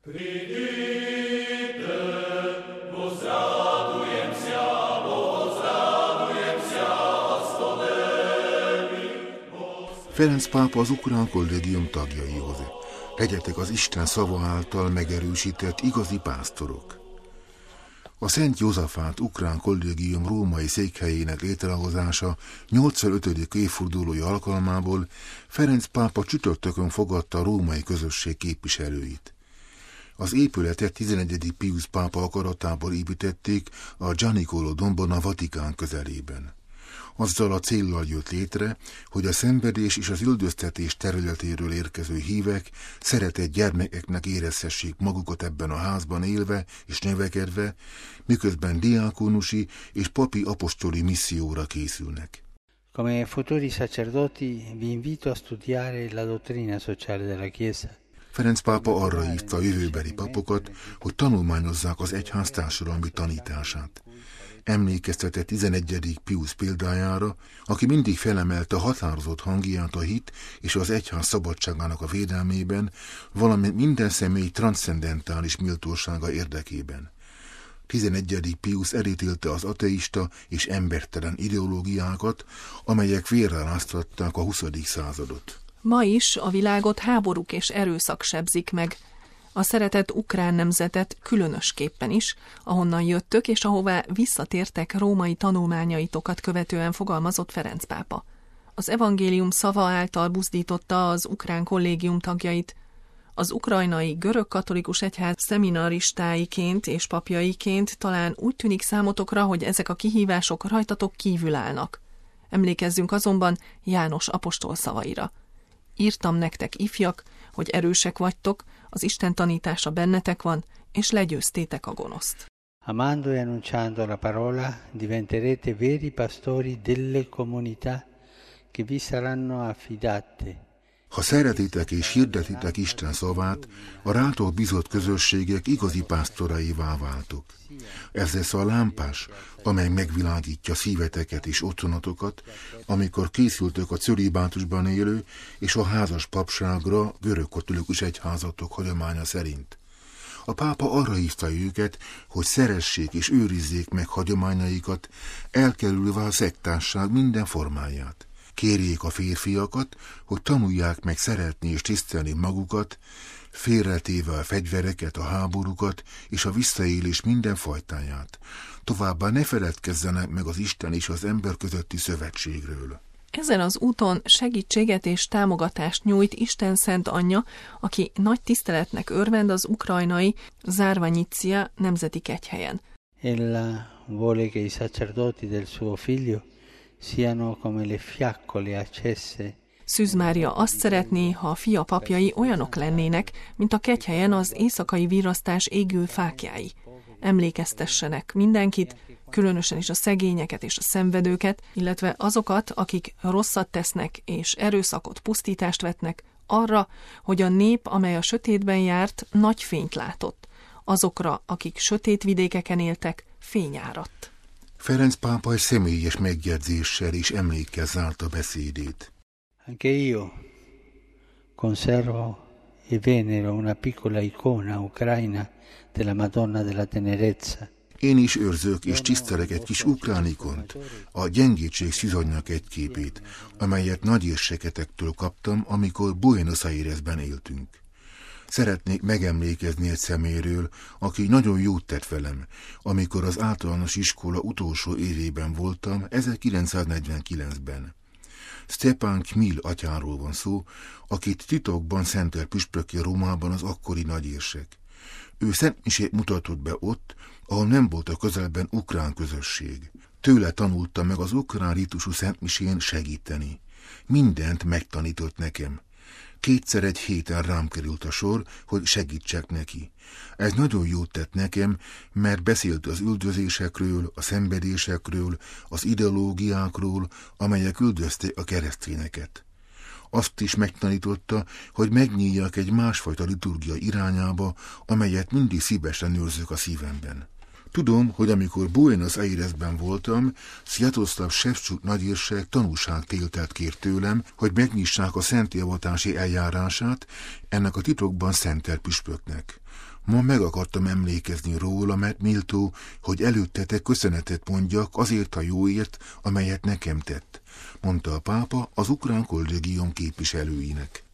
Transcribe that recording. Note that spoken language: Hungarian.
Ferenc pápa az ukrán kollégium tagjaihoz. Legyetek az Isten szava által megerősített igazi pásztorok. A Szent Józsafát ukrán kollégium római székhelyének létrehozása 85. évfordulója alkalmából Ferenc pápa csütörtökön fogadta a római közösség képviselőit. Az épületet 11. Piusz pápa akaratából építették a Gianicolo dombon a Vatikán közelében. Azzal a céllal jött létre, hogy a szenvedés és az üldöztetés területéről érkező hívek szeretett gyermekeknek érezhessék magukat ebben a házban élve és növekedve, miközben diákonusi és papi apostoli misszióra készülnek. Come futuri sacerdoti vi invito a studiare la dottrina sociale della Chiesa. Ferenc pápa arra hívta a jövőbeli papokat, hogy tanulmányozzák az egyház társadalmi tanítását. Emlékeztetett 11. Piusz példájára, aki mindig felemelte a határozott hangját a hit és az egyház szabadságának a védelmében, valamint minden személy transzcendentális méltósága érdekében. 11. Piusz elítélte az ateista és embertelen ideológiákat, amelyek félreráztatták a 20. századot. Ma is a világot háborúk és erőszak sebzik meg. A szeretett ukrán nemzetet különösképpen is, ahonnan jöttök és ahová visszatértek római tanulmányaitokat követően fogalmazott Ferenc pápa. Az evangélium szava által buzdította az ukrán kollégium tagjait. Az ukrajnai görög katolikus egyház szeminaristáiként és papjaiként talán úgy tűnik számotokra, hogy ezek a kihívások rajtatok kívül állnak. Emlékezzünk azonban János apostol szavaira. Írtam nektek, ifjak, hogy erősek vagytok, az Isten tanítása bennetek van, és legyőztétek a gonoszt. Amando e annunciando la parola diventerete veri pastori delle comunità che vi saranno affidate. Ha szeretitek és hirdetitek Isten szavát, a rátok bízott közösségek igazi pásztoraivá váltok. Ez lesz a lámpás, amely megvilágítja szíveteket és otthonatokat, amikor készültök a cölibátusban élő és a házas papságra görög-katolikus egyházatok hagyománya szerint. A pápa arra hívta őket, hogy szeressék és őrizzék meg hagyományaikat, elkerülve a szektásság minden formáját. Kérjék a férfiakat, hogy tanulják meg szeretni és tisztelni magukat, félretéve a fegyvereket, a háborúkat és a visszaélés minden fajtáját. Továbbá ne feledkezzenek meg az Isten és az ember közötti szövetségről. Ezen az úton segítséget és támogatást nyújt Isten Szent Anyja, aki nagy tiszteletnek örvend az ukrajnai Zárvanyiccia nemzeti kegyhelyen. Ella vuole che i sacerdoti del suo figlio siano come le fiaccole accese. Szűz Mária azt szeretné, ha a fia papjai olyanok lennének, mint a kegyhelyen az éjszakai virrasztás égő fáklyái. Emlékeztessenek mindenkit, különösen is a szegényeket és a szenvedőket, illetve azokat, akik rosszat tesznek és erőszakot, pusztítást vetnek, arra, hogy a nép, amely a sötétben járt, nagy fényt látott. Azokra, akik sötét vidékeken éltek, fény áradt. Ferenc pápa egy személyes megjegyzéssel és emlékkel zárta beszédét. Anche io conservo e venero una piccola icona ucraina della Madonna della Tenerezza. Én is őrzök és tisztelek egy kis ukrán ikont, a gyengétség szizonynak egy képét, amelyet nagyérseketektől kaptam, amikor Buenos Airesben éltünk. Szeretnék megemlékezni egy szeméről, aki nagyon jót tett velem, amikor az általános iskola utolsó évében voltam, 1949-ben. Stepan Kmil atyáról van szó, akit titokban szentelt püspökké Rómában az akkori nagyérsek. Ő szentmisét mutatott be ott, ahol nem volt a közelben ukrán közösség. Tőle tanulta meg az ukrán ritusú szentmisén segíteni. Mindent megtanított nekem. 2-szer egy héten rám került a sor, hogy segítsek neki. Ez nagyon jót tett nekem, mert beszélt az üldözésekről, a szenvedésekről, az ideológiákról, amelyek üldözték a keresztényeket. Azt is megtanította, hogy megnyíljak egy másfajta liturgia irányába, amelyet mindig szívesen őrzök a szívemben. Tudom, hogy amikor Buenos Airesben voltam, Sviatoslav Ševčuk nagyérsek tanúságtételt kért tőlem, hogy megnyissák a szentélvatási eljárását ennek a titokban szentelt püspöknek. Ma meg akartam emlékezni róla, mert méltó, hogy előttetek köszönetet mondjak azért a jóért, amelyet nekem tett, mondta a pápa az ukrán kollégium képviselőinek.